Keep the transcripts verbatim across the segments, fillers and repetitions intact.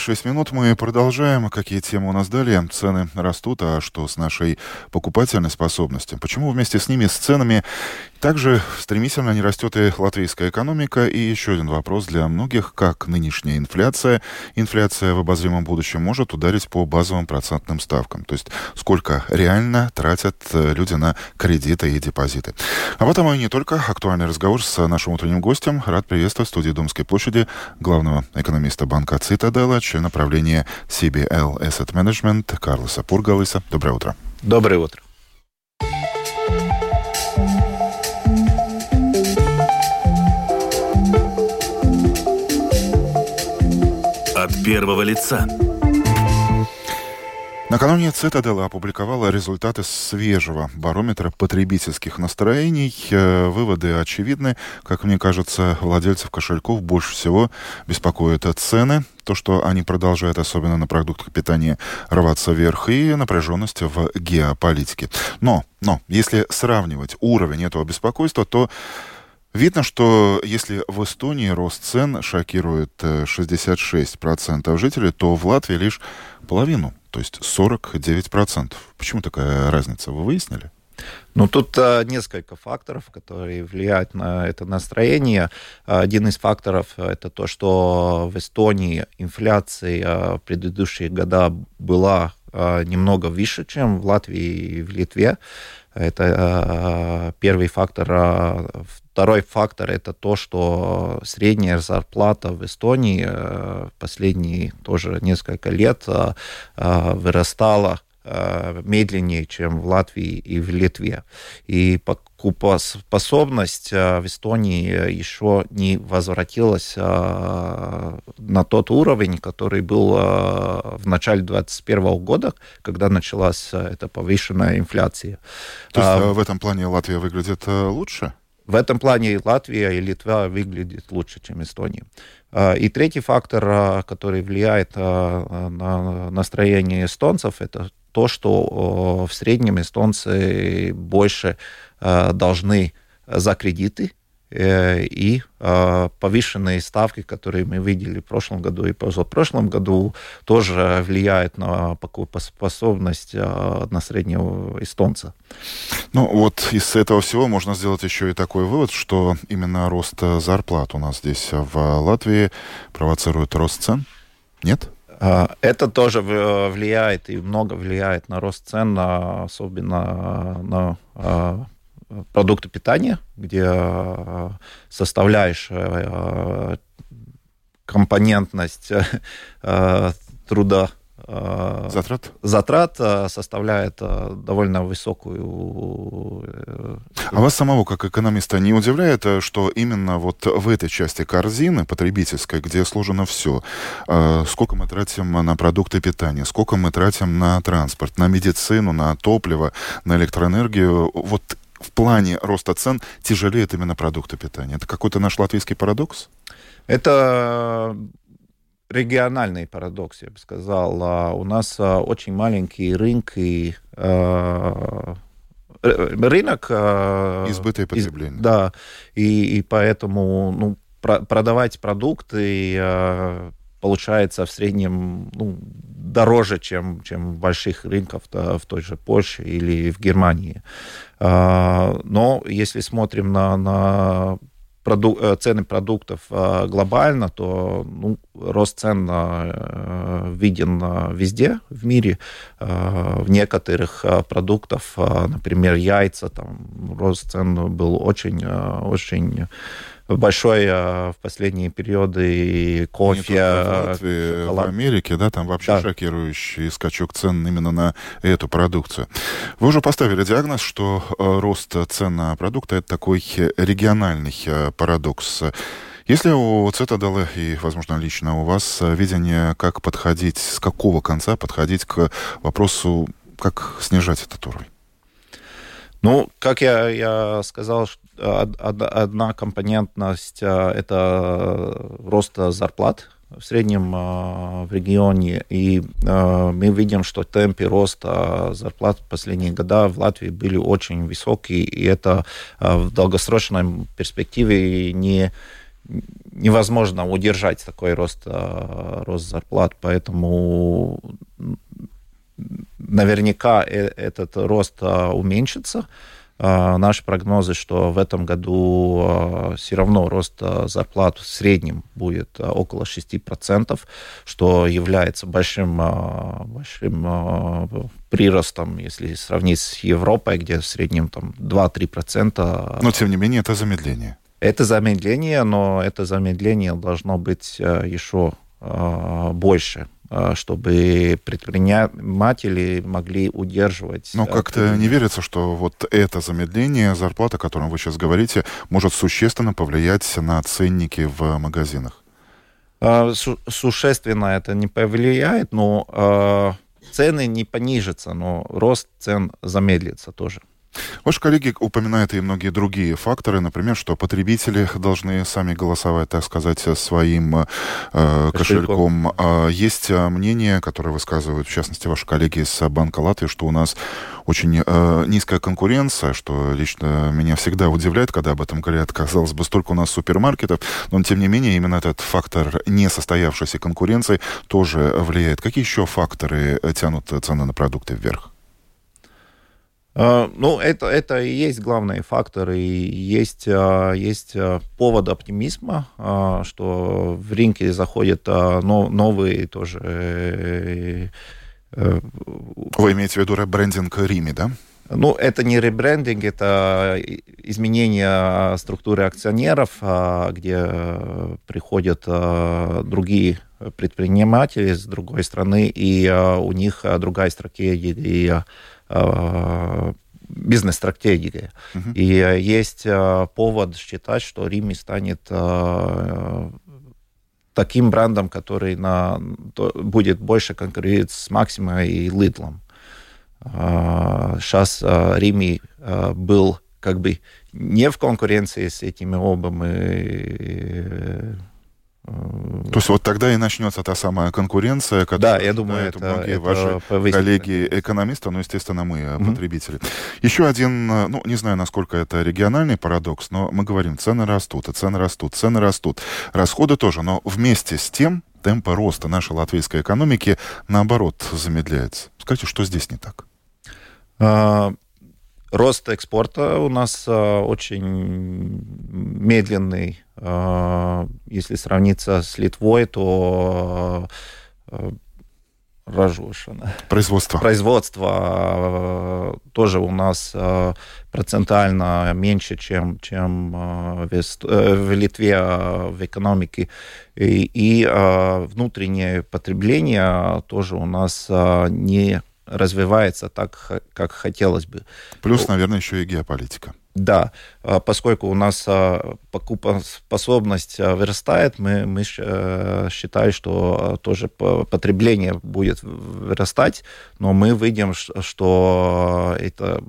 Шесть минут мы продолжаем. Какие темы у нас далее? Цены растут, а что с нашей покупательной способностью? Почему вместе с ними, с ценами, также стремительно не растет и латвийская экономика? И еще один вопрос для многих. Как нынешняя инфляция, инфляция в обозримом будущем может ударить по базовым процентным ставкам? То есть сколько реально тратят люди на кредиты и депозиты? Об этом и не только. Актуальный разговор с нашим утренним гостем. Рад приветствовать в студии Домской площади главного экономиста банка «Цитадела», члена правления си би эл Asset Management Карлоса Пургалиса. Доброе утро. Доброе утро. От первого лица. Накануне Цитадела опубликовала результаты свежего барометра потребительских настроений. Выводы очевидны. Как мне кажется, владельцев кошельков больше всего беспокоят цены. То, что они продолжают, особенно на продуктах питания, рваться вверх, и напряженность в геополитике. Но, но, если сравнивать уровень этого беспокойства, то видно, что если в Эстонии рост цен шокирует шестьдесят шесть процентов жителей, то в Латвии лишь половину, то есть сорок девять процентов. Почему такая разница? Вы выяснили? Ну, тут а, несколько факторов, которые влияют на это настроение. Один из факторов – это то, что в Эстонии инфляция а, в предыдущие года была а, немного выше, чем в Латвии и в Литве. Это а, первый фактор. А, второй фактор – это то, что средняя зарплата в Эстонии а, последние тоже несколько лет а, а, вырастала медленнее, чем в Латвии и в Литве. И покупоспособность в Эстонии еще не возвратилась на тот уровень, который был в начале двадцать первого года, когда началась эта повышенная инфляция. То есть а, в этом плане Латвия выглядит лучше? В этом плане Латвия и Литва выглядят лучше, чем Эстония. И третий фактор, который влияет на настроение эстонцев, это то, что в среднем эстонцы больше должны за кредиты, и повышенные ставки, которые мы видели в прошлом году и позапрошлом году, тоже влияют на покупоспособность на среднего эстонца. Ну вот из этого всего можно сделать еще и такой вывод, что именно рост зарплат у нас здесь в Латвии провоцирует рост цен? Нет? Это тоже влияет и много влияет на рост цен, особенно на продукты питания, где составляющая компонентность труда Затрат? Затрат составляет довольно высокую. А вас самого, как экономиста, не удивляет, что именно вот в этой части корзины потребительской, где сложено все, сколько мы тратим на продукты питания, сколько мы тратим на транспорт, на медицину, на топливо, на электроэнергию, вот в плане роста цен тяжелеют именно продукты питания? Это какой-то наш латвийский парадокс? Это региональный парадокс, я бы сказал. У нас очень маленький рынок и э, рынок э, избытка и потребления. Из, да, и, и поэтому ну, про, продавать продукты э, получается в среднем ну, дороже, чем, чем в больших рынках в, в той же Польше или в Германии. Э, но если смотрим на, на Проду- цены продуктов э, глобально, то ну, рост цен э, виден э, везде в мире. Э, в некоторых э, продуктах, э, например, яйца, там рост цен был очень, э, очень большой э, в последние периоды, и кофе. В Латвии, в Америке, да, там вообще да. шокирующий скачок цен именно на эту продукцию. Вы уже поставили диагноз, что э, рост цен на продукты — это такой региональный э, парадокс. Есть ли у Цитадела и, возможно, лично у вас видение, как подходить, с какого конца подходить к вопросу, как снижать этот уровень? Ну, как я, я сказал, одна компонентность – это рост зарплат в среднем в регионе. И мы видим, что темпы роста зарплат в последние годы в Латвии были очень высокие. И это в долгосрочной перспективе не, невозможно удержать такой рост, рост зарплат, поэтому наверняка этот рост уменьшится. Наши прогнозы, что в этом году все равно рост зарплат в среднем будет около шесть процентов, что является большим, большим приростом, если сравнить с Европой, где в среднем там, два-три процента. Но, тем не менее, это замедление. Это замедление, но это замедление должно быть еще больше, чтобы предприниматели могли удерживать... Но как-то не верится, что вот это замедление зарплаты, о котором вы сейчас говорите, может существенно повлиять на ценники в магазинах? Су- существенно это не повлияет, но э, цены не понижатся, но рост цен замедлится тоже. Ваши коллеги упоминают и многие другие факторы, например, что потребители должны сами голосовать, так сказать, своим э, кошельком. А есть мнение, которое высказывают, в частности, ваши коллеги из Банка Латвии, что у нас очень э, низкая конкуренция, что лично меня всегда удивляет, когда об этом говорят. Казалось бы, столько у нас супермаркетов, но, тем не менее, именно этот фактор несостоявшейся конкуренции тоже влияет. Какие еще факторы тянут цены на продукты вверх? Ну, это, это и есть главный фактор, и есть, есть повод оптимизма, что в рынке заходят новые тоже... Вы имеете в виду ребрендинг Рими, да? Ну, это не ребрендинг, это изменение структуры акционеров, где приходят другие предприниматели с другой страны, и у них другая стратегия, бизнес-стратегия. Uh-huh. И есть повод считать, что Рими станет таким брендом, который на, будет больше конкурировать с Максимо и Lidl. Сейчас Рими был как бы не в конкуренции с этими обами. То есть вот тогда и начнется та самая конкуренция, которую, да, я думаю, это, многие это ваши коллеги-экономисты, ну, естественно, мы, mm-hmm. потребители. Еще один, ну, не знаю, насколько это региональный парадокс, но мы говорим, цены растут, и цены растут, цены растут, расходы тоже, но вместе с тем темпы роста нашей латвийской экономики, наоборот, замедляется. Скажите, что здесь не так? Uh... Рост экспорта у нас а, очень медленный. А, если сравниться с Литвой, то а, производство, производство а, тоже у нас а, процентально меньше, чем, чем а, в, в Литве а, в экономике. И, и а, внутреннее потребление тоже у нас а, не развивается так, как хотелось бы. Плюс, наверное, еще и геополитика. Да, поскольку у нас покупоспособность вырастает, мы, мы считаем, что тоже потребление будет вырастать, но мы видим, что это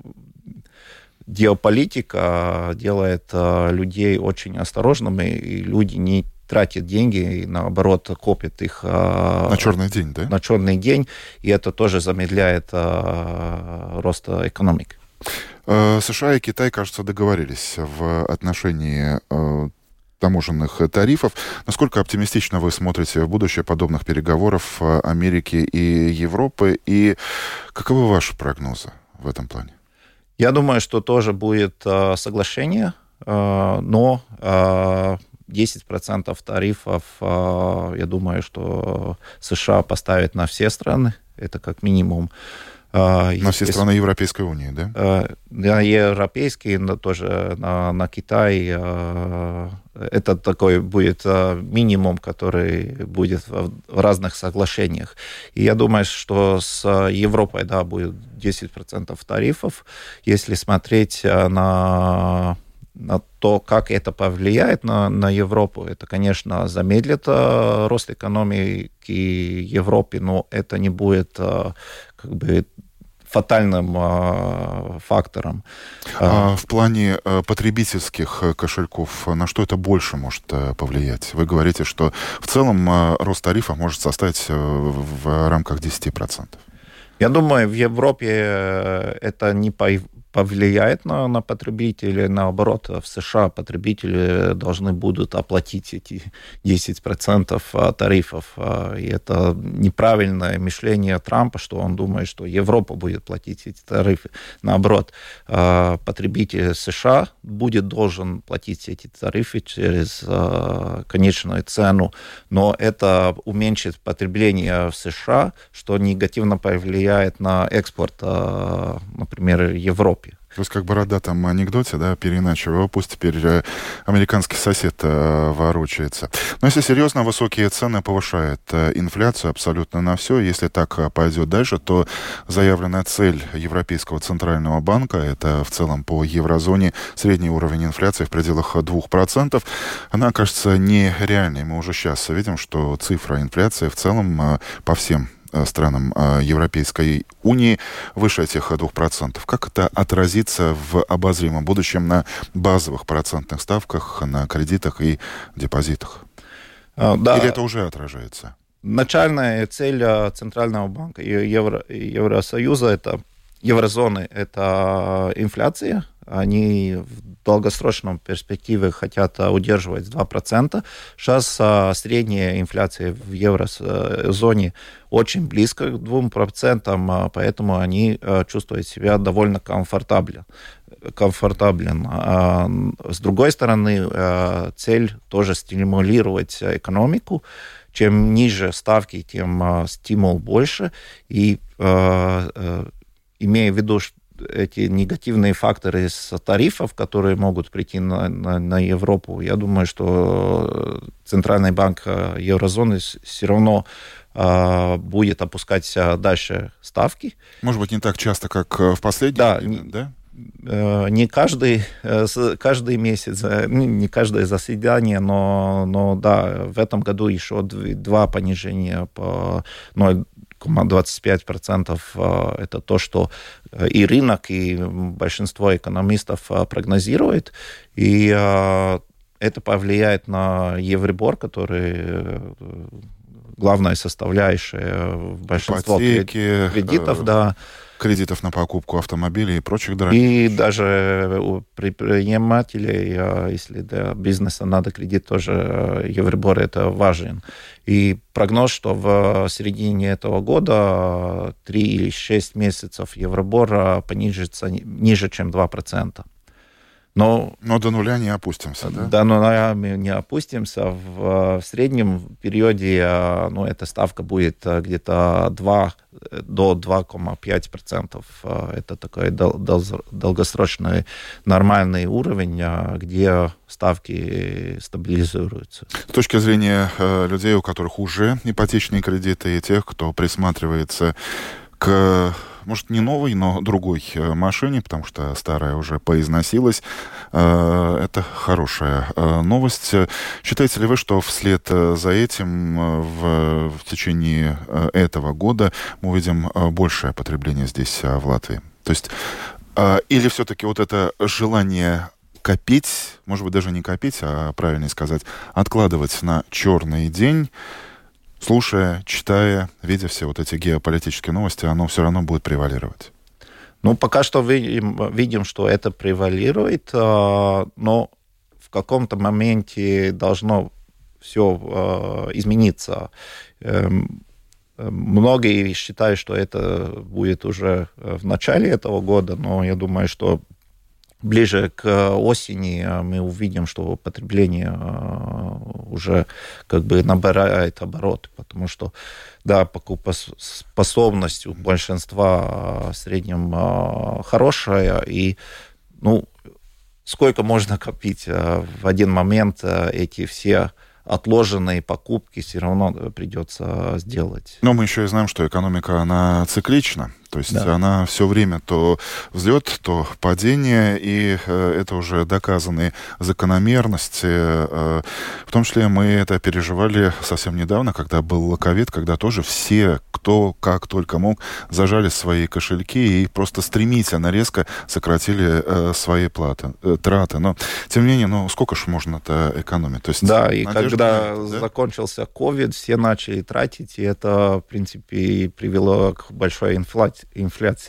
геополитика делает людей очень осторожными, и люди не тратят деньги и, наоборот, копят их... На черный день, да? На черный день, и это тоже замедляет а, рост экономики. США и Китай, кажется, договорились в отношении а, таможенных тарифов. Насколько оптимистично вы смотрите в будущее подобных переговоров Америки и Европы, и каковы ваши прогнозы в этом плане? Я думаю, что тоже будет а, соглашение, а, но... А, десять процентов тарифов, я думаю, что США поставят на все страны, это как минимум. На Если... все страны Европейской Унии, да? На европейские, но тоже на, на Китай. Это такой будет минимум, который будет в разных соглашениях. И я думаю, что с Европой, да, будет десять процентов тарифов. Если смотреть на... на то, как это повлияет на, на Европу, это, конечно, замедлит а, рост экономики Европы, но это не будет а, как бы фатальным а, фактором. А в плане а, потребительских кошельков, на что это больше может а, повлиять? Вы говорите, что в целом а, рост тарифа может составить а, в рамках десять процентов. Я думаю, в Европе это не по повлияет на, на потребителей. Наоборот, в США потребители должны будут оплатить эти десять процентов тарифов. И это неправильное мышление Трампа, что он думает, что Европа будет платить эти тарифы. Наоборот, потребитель США будет должен платить эти тарифы через конечную цену, но это уменьшит потребление в США, что негативно повлияет на экспорт, например, Европе. То есть как борода там анекдоте, да, переиначивая его, пусть теперь э, американский сосед э, ворочается. Но если серьезно, высокие цены повышают э, инфляцию абсолютно на все. Если так э, пойдет дальше, то заявленная цель Европейского центрального банка, это в целом по еврозоне средний уровень инфляции в пределах двух процентов, она окажется нереальной. Мы уже сейчас видим, что цифра инфляции в целом э, по всем странам Европейской Унии выше этих двух процентов. Как это отразится в обозримом будущем на базовых процентных ставках, на кредитах и депозитах? А, да. Или это уже отражается? Начальная цель Центрального банка и Евро, Евросоюза, это, еврозоны, это инфляция. Они в долгосрочном перспективе хотят удерживать два процента. Сейчас а, средняя инфляция в еврозоне очень близко к двум процентам, а, поэтому они а, чувствуют себя довольно комфортабельно. комфортабелен. А, с другой стороны, а, цель тоже стимулировать экономику. Чем ниже ставки, тем а, стимул больше. И а, а, имея в виду, что эти негативные факторы из тарифов, которые могут прийти на, на, на Европу, я думаю, что Центральный банк еврозоны все равно э, будет опускать дальше ставки. Может быть, не так часто, как в последние да, годы, да? Не каждый, каждый месяц, не каждое заседание, но, но да, в этом году еще два понижения по ноль целых двадцать пять сотых процента. Это то, что и рынок, и большинство экономистов прогнозирует. И это повлияет на Евробор, который главная составляющая большинства Ипотеки, кредитов, да. Кредитов на покупку автомобилей и прочих дорогих. И даже у предпринимателей, если для бизнеса надо кредит, тоже Евробор это важен. И прогноз, что в середине этого года три или шесть месяцев Евробор понижится ниже, чем два процента. Но, Но до нуля не опустимся, да? До нуля мы не опустимся. В, в среднем периоде ну, эта ставка будет где-то два до двух целых пяти десятых процента. Это такой дол- дол- долгосрочный нормальный уровень, где ставки стабилизируются. С точки зрения э, людей, у которых уже ипотечные кредиты, и тех, кто присматривается к, может, не новой, но другой машине, потому что старая уже поизносилась. Это хорошая новость. Считаете ли вы, что вслед за этим в, в течение этого года мы увидим большее потребление здесь, в Латвии? То есть, или все-таки вот это желание копить, может быть, даже не копить, а правильнее сказать, откладывать на черный день, слушая, читая, видя все вот эти геополитические новости, оно все равно будет превалировать? Ну, пока что видим, видим, что это превалирует, но в каком-то моменте должно все измениться. Многие считают, что это будет уже в начале этого года, но я думаю, что ближе к осени мы увидим, что потребление уже как бы набирает обороты, потому что, да, покупоспособность у большинства в среднем хорошая, и, ну, сколько можно копить? В один момент эти все отложенные покупки все равно придется сделать. Но мы еще и знаем, что экономика, она циклична. То есть да. Она все время то взлет, то падение, и э, это уже доказанные закономерности. Э, в том числе мы это переживали совсем недавно, когда был ковид, когда тоже все, кто как только мог, зажали свои кошельки и просто стремительно, резко сократили э, свои платы, э, траты. Но, тем не менее, ну, сколько ж можно-то экономить? То есть, да, и когда да? закончился ковид, все начали тратить, и это, в принципе, привело к большой инфляции. инфляции.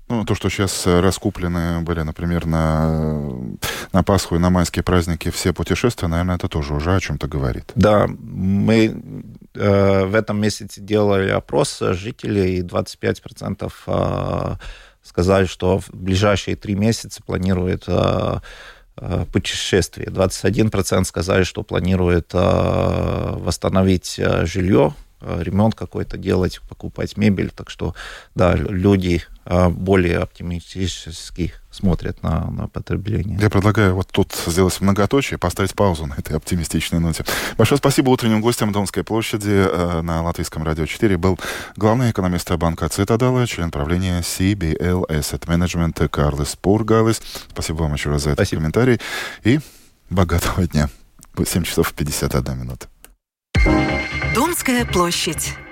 Ну, то, что сейчас раскуплены были, например, на, на Пасху и на майские праздники все путешествия, наверное, это тоже уже о чем-то говорит. Да, мы э, в этом месяце делали опрос жителей, и двадцать пять процентов э, сказали, что в ближайшие три месяца планируют э, э, путешествие. двадцать один процент сказали, что планируют э, восстановить э, жилье, ремонт какой-то делать, покупать мебель. Так что, да, люди более оптимистически смотрят на, на потребление. Я предлагаю вот тут сделать многоточие, поставить паузу на этой оптимистичной ноте. Большое спасибо. Утренним гостем Донской площади э, на Латвийском радио четыре был главный экономист банка «Цитадела», член правления си би эл Asset Management Карлис Пургалис. Спасибо вам еще раз за этот спасибо. Комментарий. И богатого дня. семь часов пятьдесят одна минута. Донская площадь.